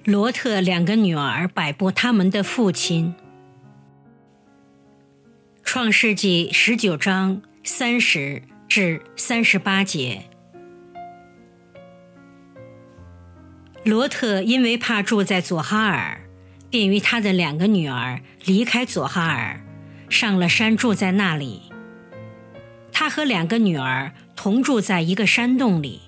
罗特两个女儿摆布他们的父亲。创世纪19章30至38节。罗特因为怕住在左哈尔，便与他的两个女儿离开左哈尔，上了山住在那里。他和两个女儿同住在一个山洞里。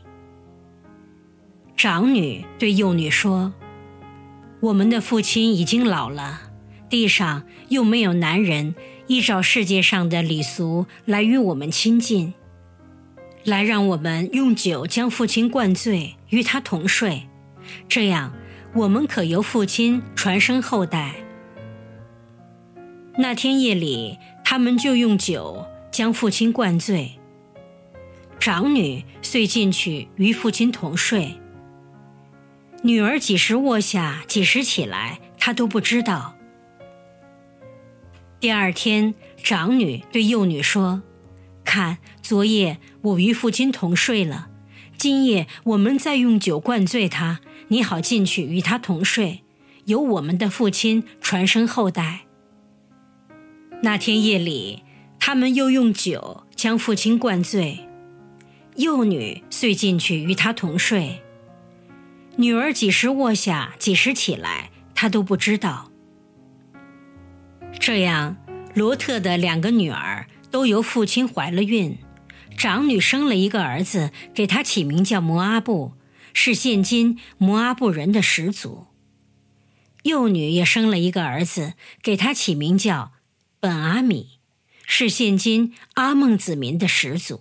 长女对幼女说：我们的父亲已经老了，地上又没有男人依照世界上的礼俗来与我们亲近，来让我们用酒将父亲灌醉，与他同睡，这样我们可由父亲传生后代。那天夜里，他们就用酒将父亲灌醉。长女遂进去与父亲同睡，女儿几时卧下，几时起来，她都不知道。第二天，长女对幼女说：看，昨夜我与父亲同睡了，今夜我们再用酒灌醉他，你好进去与他同睡，由我们的父亲传生后代。那天夜里，他们又用酒将父亲灌醉，幼女遂进去与他同睡。女儿几时卧下，几时起来，她都不知道。这样，罗特的两个女儿都由父亲怀了孕，长女生了一个儿子，给他起名叫摩阿布，是现今摩阿布人的始祖。幼女也生了一个儿子，给他起名叫本阿米，是现今阿孟子民的始祖。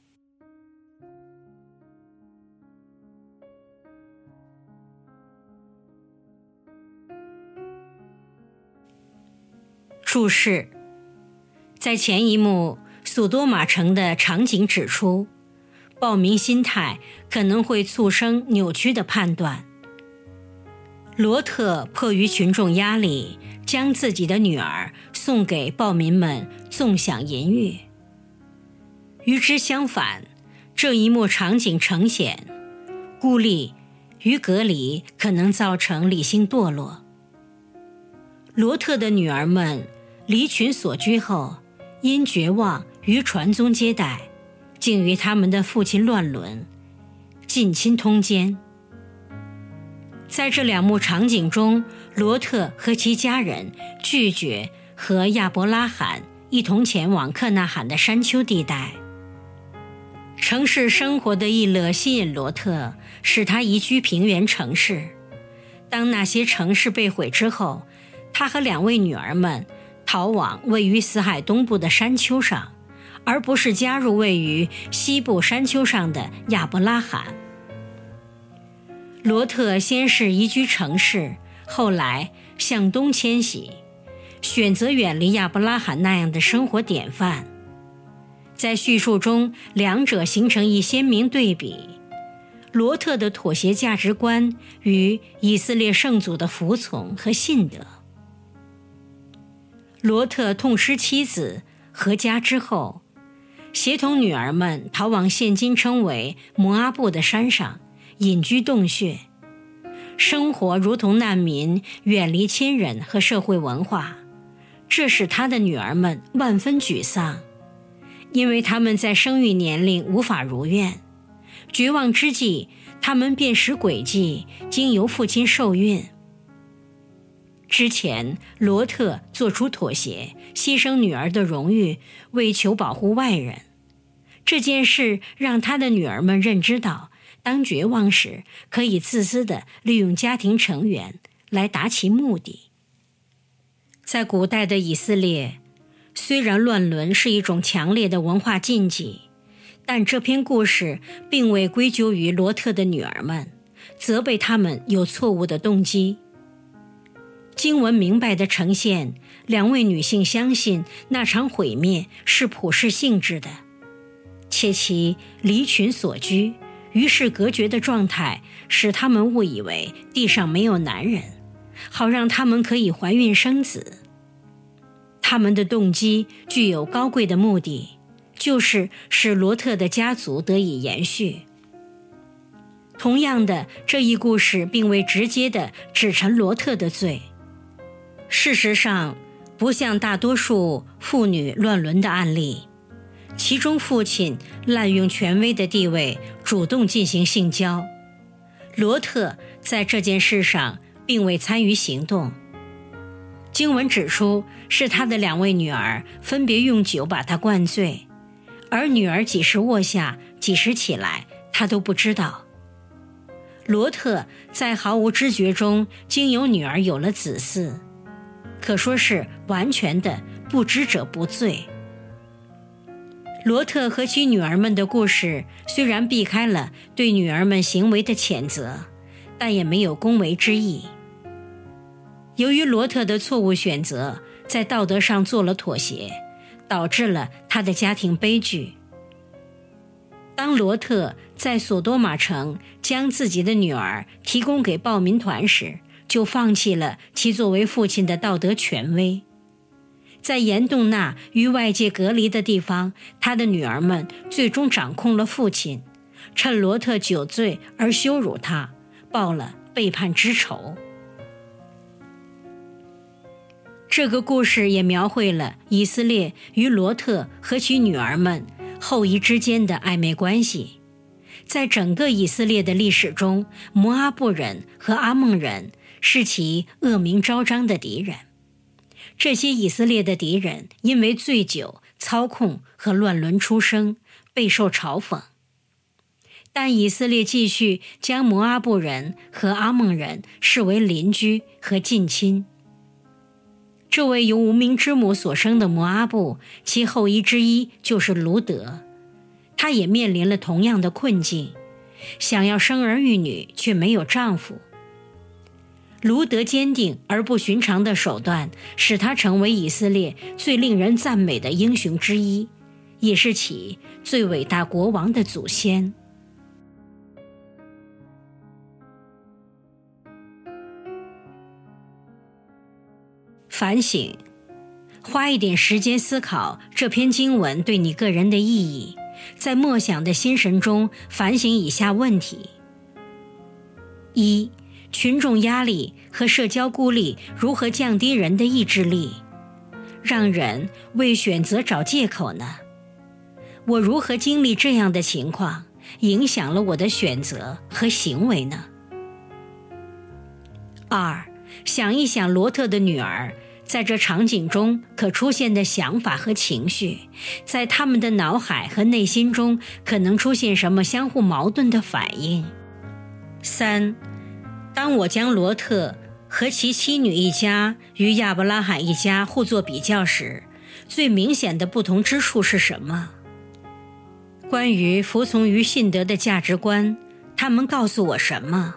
注释：在前一幕索多玛城的场景指出，暴民心态可能会促生扭曲的判断。罗特迫于群众压力，将自己的女儿送给暴民们纵享淫欲。与之相反，这一幕场景呈现孤立与隔离可能造成理性堕落。罗特的女儿们离群所居后，因绝望与传宗接代，竟与他们的父亲乱伦，近亲通奸。在这两幕场景中，罗特和其家人拒绝和亚伯拉罕一同前往克纳罕的山丘地带。城市生活的逸乐吸引罗特，使他移居平原城市。当那些城市被毁之后，他和两位女儿们逃往位于死海东部的山丘上，而不是加入位于西部山丘上的亚伯拉罕。罗特先是移居城市，后来向东迁徙，选择远离亚伯拉罕那样的生活典范。在叙述中，两者形成一鲜明对比。罗特的妥协价值观与以色列圣祖的服从和信德。罗特痛失妻子和家之后，协同女儿们逃往现今称为摩阿布的山上，隐居洞穴，生活如同难民，远离亲人和社会文化。这使他的女儿们万分沮丧，因为他们在生育年龄无法如愿。绝望之际，他们便使诡计经由父亲受孕。之前，罗特做出妥协，牺牲女儿的荣誉，为求保护外人。这件事让他的女儿们认知到，当绝望时，可以自私地利用家庭成员来达其目的。在古代的以色列，虽然乱伦是一种强烈的文化禁忌，但这篇故事并未归咎于罗特的女儿们，责备他们有错误的动机。经文明白地呈现，两位女性相信那场毁灭是普世性质的，且其离群所居，与世隔绝的状态使他们误以为地上没有男人，好让他们可以怀孕生子。他们的动机具有高贵的目的，就是使罗特的家族得以延续。 同样的，这一故事并未直接地指陈罗特的罪。事实上，不像大多数妇女乱伦的案例，其中父亲滥用权威的地位，主动进行性交。罗特在这件事上并未参与行动。经文指出，是他的2位女儿分别用酒把他灌醉，而女儿几时卧下，几时起来，他都不知道。罗特在毫无知觉中经由女儿有了子嗣，可说是完全的不知者不罪。罗特和其女儿们的故事虽然避开了对女儿们行为的谴责，但也没有恭维之意。由于罗特的错误选择，在道德上做了妥协，导致了他的家庭悲剧。当罗特在索多玛城将自己的女儿提供给暴民团时，就放弃了其作为父亲的道德权威。在严洞纳与外界隔离的地方，他的女儿们最终掌控了父亲，趁罗特酒醉而羞辱他，报了背叛之仇。这个故事也描绘了以色列与罗特和其女儿们后裔之间的暧昧关系。在整个以色列的历史中，摩阿布人和阿孟人是其恶名昭彰的敌人。这些以色列的敌人因为醉酒、操控和乱伦出生，备受嘲讽。但以色列继续将摩阿布人和阿孟人视为邻居和近亲。这位由无名之母所生的摩阿布，其后裔之一就是卢德，他也面临了同样的困境，想要生儿育女却没有丈夫。卢德坚定而不寻常的手段使他成为以色列最令人赞美的英雄之一，也是其最伟大国王的祖先。反省，花一点时间思考这篇经文对你个人的意义，在默想的心神中反省以下问题： 1. 群众压力和社交孤立如何降低人的意志力，让人为选择找借口呢？我如何经历这样的情况，影响了我的选择和行为呢？ 2. 想一想罗特的女儿在这场景中可出现的想法和情绪，在他们的脑海和内心中可能出现什么相互矛盾的反应。 3. 当我将罗特和其妻女一家与亚伯拉罕一家互作比较时，最明显的不同之处是什么？关于服从于信德的价值观，他们告诉我什么？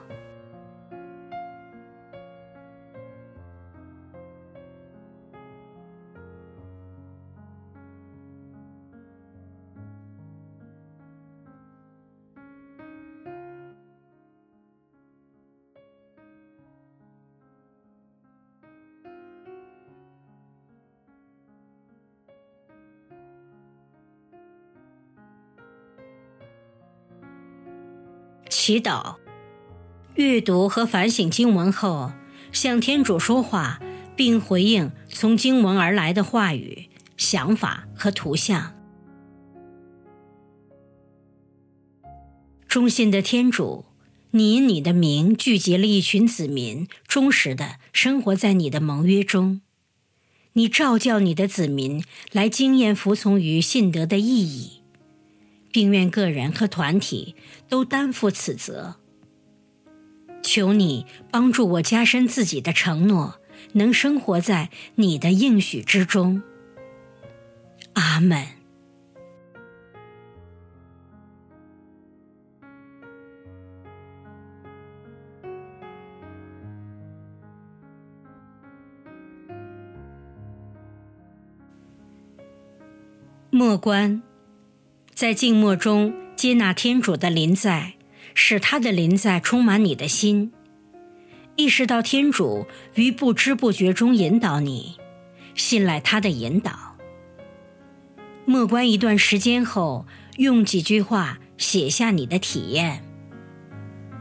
祈祷，阅读和反省经文后，向天主说话，并回应从经文而来的话语、想法和图像。忠信的天主，你因你的名聚集了一群子民，忠实地生活在你的盟约中。你召叫你的子民来经验服从于信德的意义，并愿个人和团体都担负此责。求你帮助我加深自己的承诺，能生活在你的应许之中。阿们。默观，在静默中接纳天主的临在，使他的临在充满你的心，意识到天主于不知不觉中引导你，信赖他的引导。默观一段时间后，用几句话写下你的体验。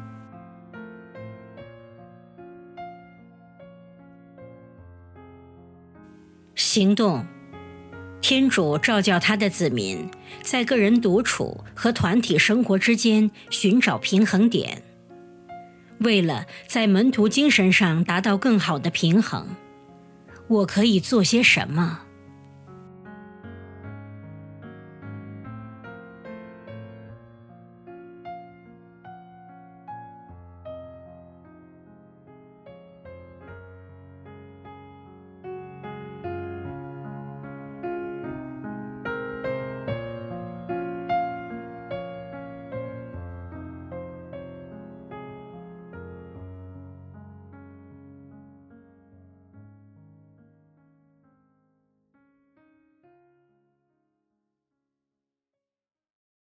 行动。天主召叫他的子民在个人独处和团体生活之间寻找平衡点。为了在门徒精神上达到更好的平衡，我可以做些什么？